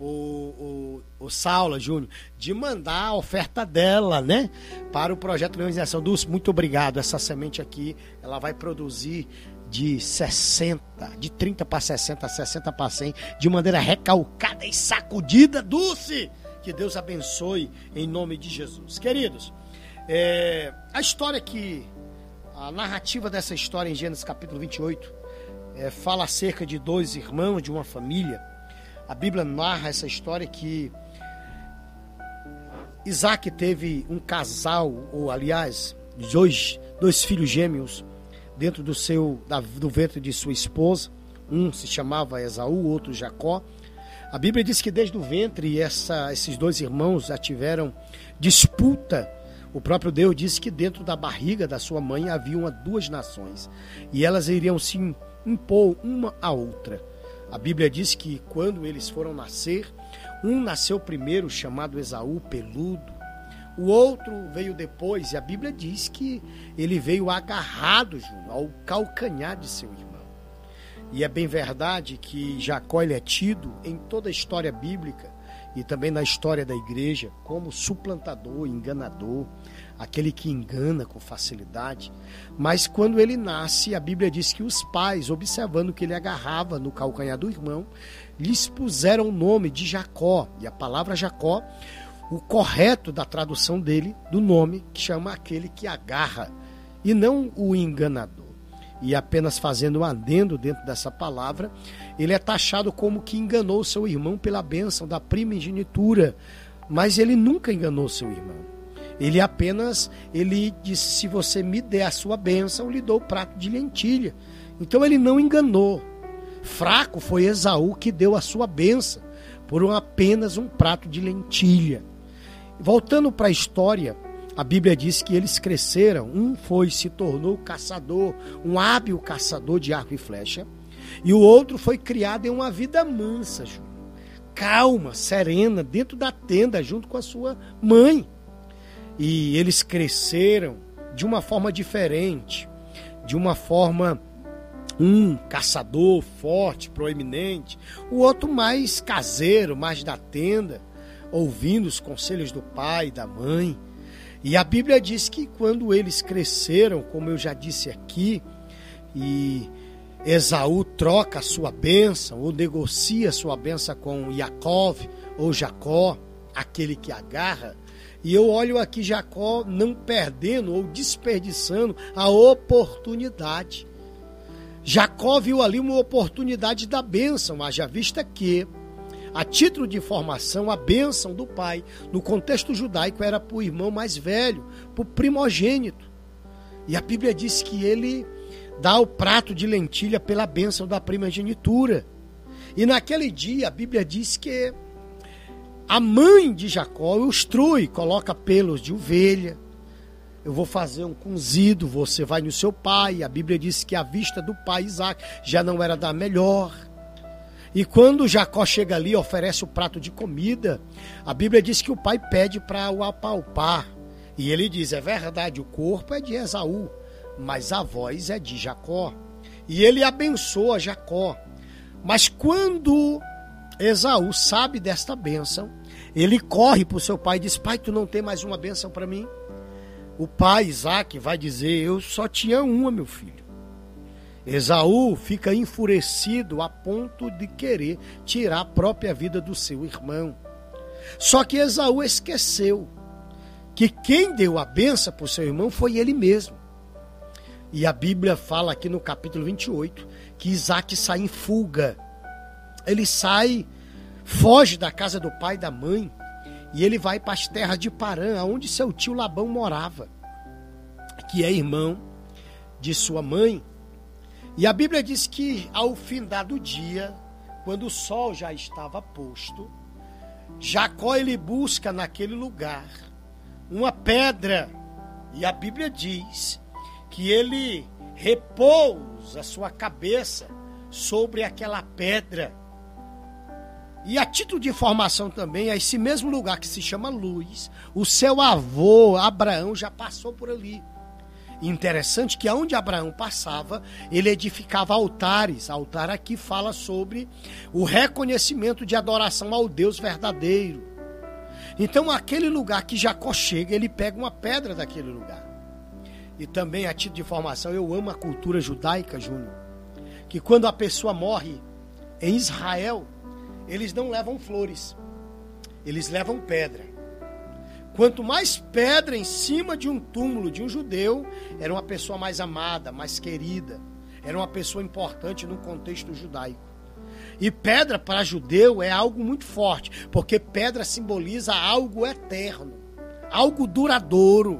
o Saula Júnior, de mandar a oferta dela, né, para o projeto Leonização. Dulce, muito obrigado. Essa semente aqui, ela vai produzir de 30 para 60, 60 para 100, de maneira recalcada e sacudida. Dulce, que Deus abençoe em nome de Jesus. Queridos, a história a narrativa dessa história em Gênesis capítulo 28 fala acerca de dois irmãos de uma família. A Bíblia narra essa história que Isaac teve um casal, ou aliás, dois filhos gêmeos dentro do ventre de sua esposa. Um se chamava Esaú, outro Jacó. A Bíblia diz que desde o ventre esses dois irmãos já tiveram disputa. O próprio Deus disse que dentro da barriga da sua mãe haviam duas nações e elas iriam se impor uma à outra. A Bíblia diz que quando eles foram nascer, um nasceu primeiro, chamado Esaú, peludo. O outro veio depois e a Bíblia diz que ele veio agarrado, Júnior, ao calcanhar de seu irmão. E é bem verdade que Jacó ele é tido em toda a história bíblica e também na história da igreja como suplantador, enganador, aquele que engana com facilidade. Mas quando ele nasce, a Bíblia diz que os pais, observando que ele agarrava no calcanhar do irmão, lhes puseram o nome de Jacó. E a palavra Jacó, o correto da tradução dele, do nome, que chama aquele que agarra, e não o enganador. E apenas fazendo um adendo dentro dessa palavra, ele é taxado como que enganou seu irmão pela bênção da primogenitura, mas ele nunca enganou seu irmão. Ele disse, se você me der a sua bênção, eu lhe dou o prato de lentilha. Então ele não enganou. Fraco foi Esaú que deu a sua bênção por apenas um prato de lentilha. Voltando para a história, a Bíblia diz que eles cresceram, se tornou caçador, um hábil caçador de arco e flecha, e o outro foi criado em uma vida mansa, calma, serena, dentro da tenda, junto com a sua mãe. E eles cresceram de uma forma diferente, de uma forma, um caçador forte, proeminente, o outro mais caseiro, mais da tenda, ouvindo os conselhos do pai e da mãe. E a Bíblia diz que quando eles cresceram, como eu já disse aqui, e Esaú troca a sua bênção, ou negocia a sua bênção com Jacó, ou Jacó, aquele que agarra, e eu olho aqui Jacó não perdendo ou desperdiçando a oportunidade. Jacó viu ali uma oportunidade da bênção, haja vista que, a título de informação, a bênção do pai, no contexto judaico, era para o irmão mais velho, para o primogênito. E a Bíblia diz que ele dá o prato de lentilha pela bênção da primogenitura. E naquele dia, a Bíblia diz que a mãe de Jacó o instrui, coloca pelos de ovelha. Eu vou fazer um cozido, você vai no seu pai. A Bíblia diz que a vista do pai Isaac já não era da melhor. E quando Jacó chega ali e oferece o prato de comida, a Bíblia diz que o pai pede para o apalpar. E ele diz, é verdade, o corpo é de Esaú, mas a voz é de Jacó. E ele abençoa Jacó. Mas quando Esaú sabe desta bênção, ele corre para o seu pai e diz, pai, tu não tem mais uma bênção para mim? O pai Isaac vai dizer, eu só tinha uma, meu filho. Esaú fica enfurecido a ponto de querer tirar a própria vida do seu irmão. Só que Esaú esqueceu que quem deu a bênção para o seu irmão foi ele mesmo. E a Bíblia fala aqui no capítulo 28 que Isaac sai em fuga. Ele sai, foge da casa do pai e da mãe e ele vai para as terras de Parã, onde seu tio Labão morava, que é irmão de sua mãe. E a Bíblia diz que ao findar do dia, quando o sol já estava posto, Jacó ele busca naquele lugar uma pedra. E a Bíblia diz que ele repousa a sua cabeça sobre aquela pedra. E a título de informação também, é esse mesmo lugar que se chama Luz, o seu avô Abraão já passou por ali. Interessante que aonde Abraão passava, ele edificava altares. Altar aqui fala sobre o reconhecimento de adoração ao Deus verdadeiro. Então aquele lugar que Jacó chega, ele pega uma pedra daquele lugar. E também a título de informação, eu amo a cultura judaica, Júnior, que quando a pessoa morre em Israel, eles não levam flores, eles levam pedra. Quanto mais pedra em cima de um túmulo de um judeu, era uma pessoa mais amada, mais querida. Era uma pessoa importante no contexto judaico. E pedra para judeu é algo muito forte, porque pedra simboliza algo eterno, algo duradouro.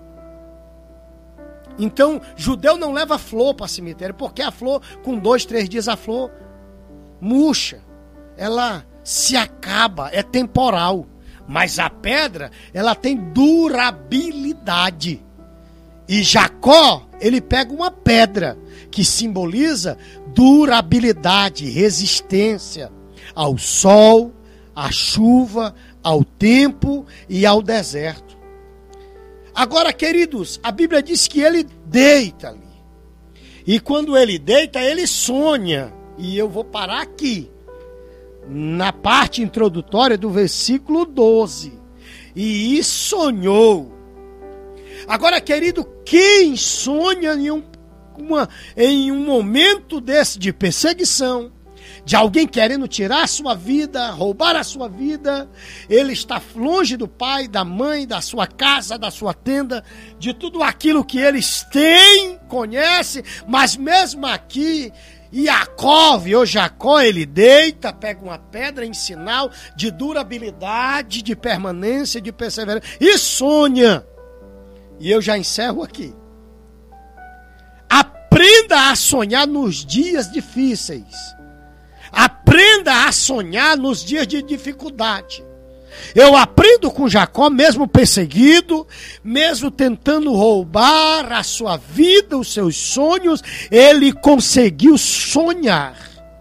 Então, judeu não leva flor para cemitério, porque a flor, com 2, 3 dias, a flor murcha. Ela se acaba, é temporal. Mas a pedra, ela tem durabilidade. E Jacó, ele pega uma pedra que simboliza durabilidade, resistência ao sol, à chuva, ao tempo e ao deserto. Agora, queridos, a Bíblia diz que ele deita ali. E quando ele deita, ele sonha. E eu vou parar aqui, na parte introdutória do versículo 12. E sonhou. Agora, querido, quem sonha em um momento desse de perseguição, de alguém querendo tirar a sua vida, roubar a sua vida, ele está longe do pai, da mãe, da sua casa, da sua tenda, de tudo aquilo que eles têm, conhecem, mas mesmo aqui, Jacó, ele deita, pega uma pedra em sinal de durabilidade, de permanência, de perseverança, e sonha. E eu já encerro aqui. Aprenda a sonhar nos dias difíceis. Aprenda a sonhar nos dias de dificuldade. Eu aprendo com Jacó, mesmo perseguido, mesmo tentando roubar a sua vida, os seus sonhos, ele conseguiu sonhar.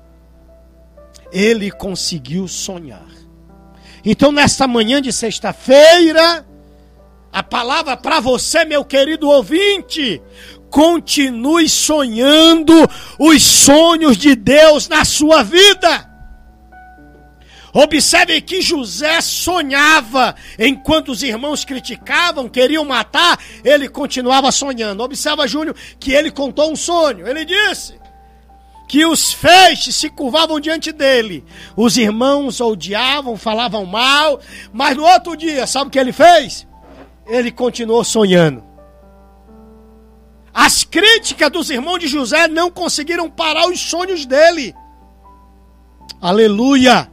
Ele conseguiu sonhar. Então, nesta manhã de sexta-feira, a palavra para você, meu querido ouvinte: continue sonhando os sonhos de Deus na sua vida. Observe que José sonhava, enquanto os irmãos criticavam, queriam matar, ele continuava sonhando. Observa, Júnior, que ele contou um sonho. Ele disse que os feixes se curvavam diante dele. Os irmãos odiavam, falavam mal, mas no outro dia, sabe o que ele fez? Ele continuou sonhando. As críticas dos irmãos de José não conseguiram parar os sonhos dele. Aleluia!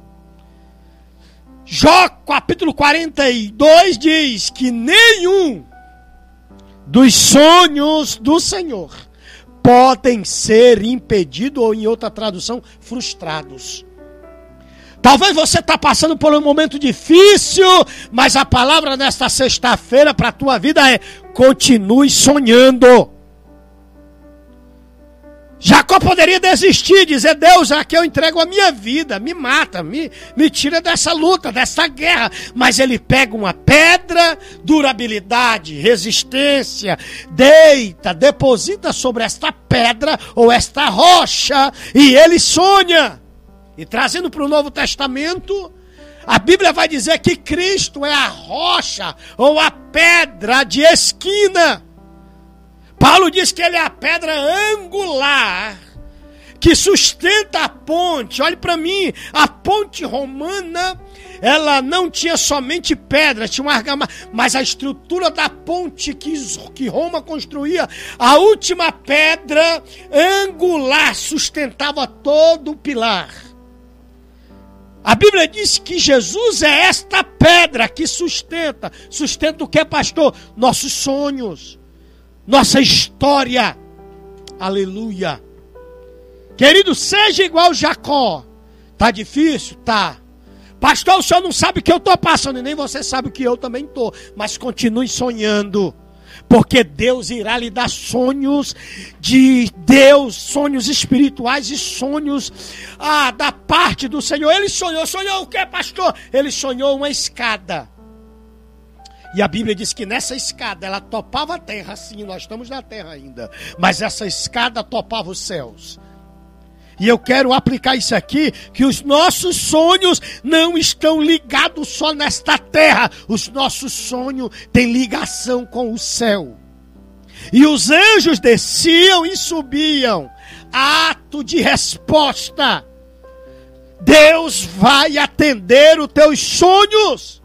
Jó, capítulo 42, diz que nenhum dos sonhos do Senhor podem ser impedidos, ou em outra tradução, frustrados. Talvez você está passando por um momento difícil, mas a palavra nesta sexta-feira para a tua vida é: continue sonhando. Jacó poderia desistir, dizer: Deus, aqui eu entrego a minha vida, me mata, me tira dessa luta, dessa guerra. Mas ele pega uma pedra, durabilidade, resistência, deita, deposita sobre esta pedra ou esta rocha e ele sonha. E trazendo para o Novo Testamento, a Bíblia vai dizer que Cristo é a rocha ou a pedra de esquina. Paulo diz que ele é a pedra angular que sustenta a ponte. Olhe para mim, a ponte romana, ela não tinha somente pedra, tinha uma argamassa, mas a estrutura da ponte que Roma construía, a última pedra angular sustentava todo o pilar. A Bíblia diz que Jesus é esta pedra que sustenta. Sustenta o que, pastor? Nossos sonhos, nossa história. Aleluia. Querido, seja igual Jacó. Tá difícil? Tá. Pastor, o senhor não sabe o que eu estou passando, e nem você sabe o que eu também estou. Mas continue sonhando, porque Deus irá lhe dar sonhos de Deus, sonhos espirituais e sonhos da parte do Senhor. Ele sonhou o que, pastor? Ele sonhou uma escada. E a Bíblia diz que nessa escada ela topava a terra, sim, nós estamos na terra ainda, mas essa escada topava os céus. E eu quero aplicar isso aqui, que os nossos sonhos não estão ligados só nesta terra. Os nossos sonhos têm ligação com o céu. E os anjos desciam e subiam. Ato de resposta. Deus vai atender os teus sonhos.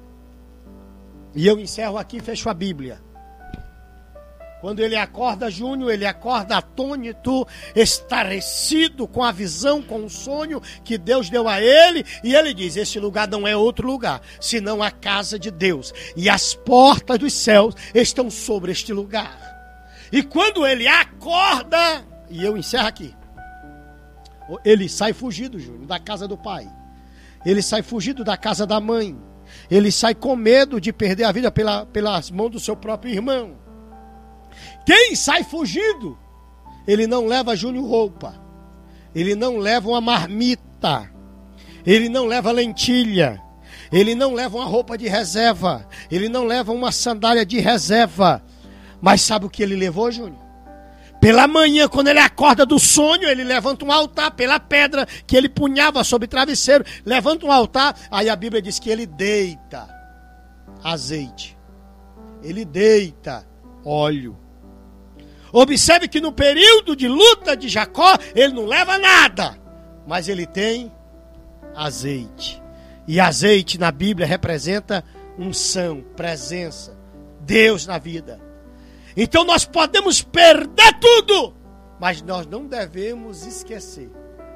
E eu encerro aqui e fecho a Bíblia. Quando ele acorda, Júnior, ele acorda atônito, estarrecido com a visão, com o sonho que Deus deu a ele. E ele diz: esse lugar não é outro lugar, senão a casa de Deus. E as portas dos céus estão sobre este lugar. E quando ele acorda, e eu encerro aqui, ele sai fugido, Júnior, da casa do pai. ele sai fugido da casa da mãe, ele sai com medo de perder a vida pelas mãos do seu próprio irmão. Quem sai fugido, ele não leva Júnior roupa, ele não leva uma marmita, ele não leva lentilha, ele não leva uma roupa de reserva, ele não leva uma sandália de reserva. Mas sabe o que ele levou, Júnior? Pela manhã, quando ele acorda do sonho, ele levanta um altar pela pedra que ele punhava sobre travesseiro, levanta um altar, aí a Bíblia diz que ele deita azeite, ele deita óleo. Observe que no período de luta de Jacó, ele não leva nada, mas ele tem azeite. E azeite na Bíblia representa unção, presença, Deus na vida. Então nós podemos perder tudo, mas nós não devemos esquecer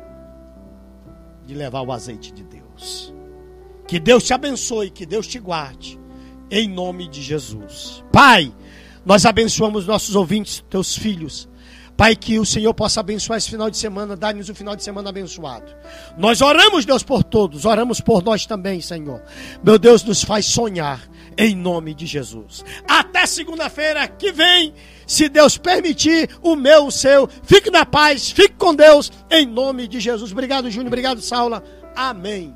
de levar o azeite de Deus. Que Deus te abençoe, que Deus te guarde, em nome de Jesus. Pai, nós abençoamos nossos ouvintes, teus filhos. Pai, que o Senhor possa abençoar esse final de semana, dá-nos um final de semana abençoado. Nós oramos, Deus, por todos, oramos por nós também, Senhor. Meu Deus, nos faz sonhar, em nome de Jesus. Até segunda-feira que vem, se Deus permitir, o meu, o seu. Fique na paz, fique com Deus, em nome de Jesus. Obrigado, Júnior, obrigado, Saula. Amém.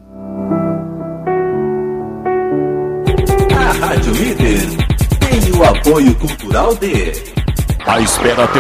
A Rádio Líder tem o apoio cultural de... A Espera